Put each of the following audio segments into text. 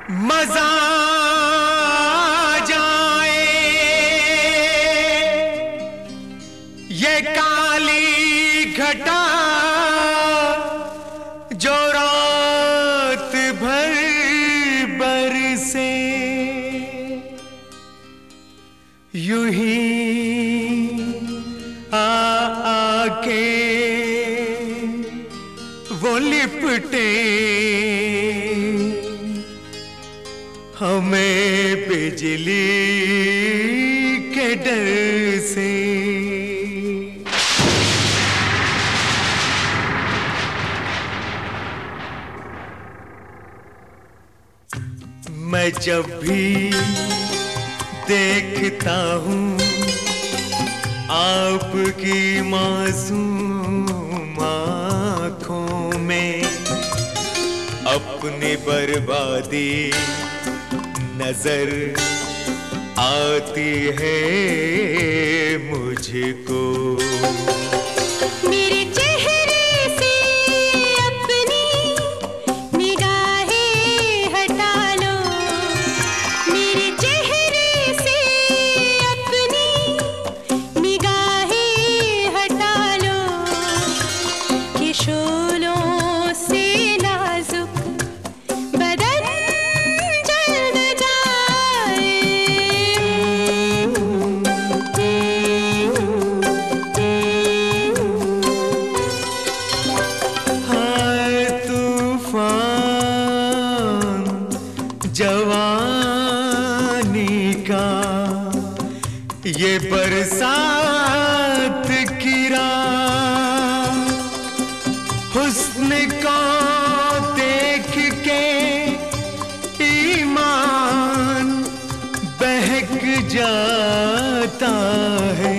मजा जाए ये काली घटा जो रात भर बरसे, यूं ही आके वो लिपटे हमें बिजली के डर से। मैं जब भी देखता हूँ आपकी मासूम आँखों में अपनी बर्बादी नजर आती है मुझको। मेरे चेहरे से अपनी निगाहें हटा लो, मेरे चेहरे से अपनी निगाहें हटा लो कि शोलों से नाजुक बदन जवानी का ये बरसात की रात, हुस्न को देख के ईमान बहक जाता है।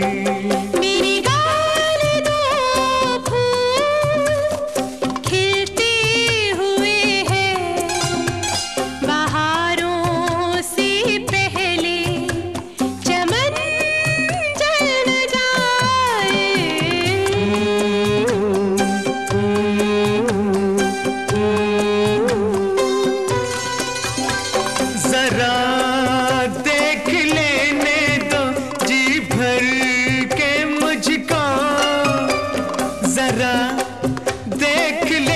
जरा देख लेने दो जी भर के मुझको, जरा देख ले